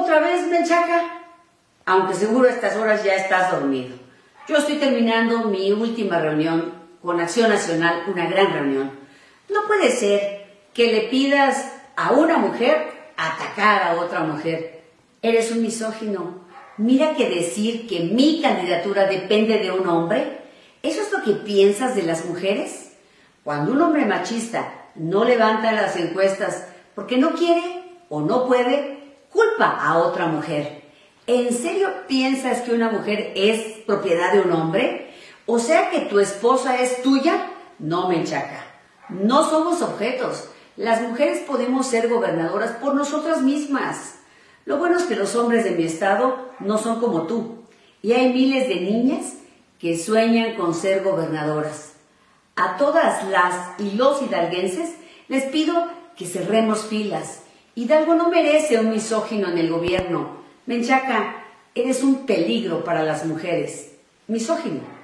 Otra vez, Menchaca, aunque seguro a estas horas ya estás dormido. Yo estoy terminando mi última reunión con Acción Nacional, una gran reunión. No puede ser que le pidas a una mujer atacar a otra mujer. Eres un misógino. Mira que decir que mi candidatura depende de un hombre, ¿eso es lo que piensas de las mujeres? Cuando un hombre machista no levanta las encuestas porque no quiere o no puede, culpa a otra mujer. ¿En serio piensas que una mujer es propiedad de un hombre? O sea que tu esposa es tuya. No, Menchaca. No somos objetos. Las mujeres podemos ser gobernadoras por nosotras mismas. Lo bueno es que los hombres de mi estado no son como tú. Y hay miles de niñas que sueñan con ser gobernadoras. A todas las y los hidalguenses les pido que cerremos filas. Hidalgo no merece un misógino en el gobierno. Menchaca, eres un peligro para las mujeres. Misógino.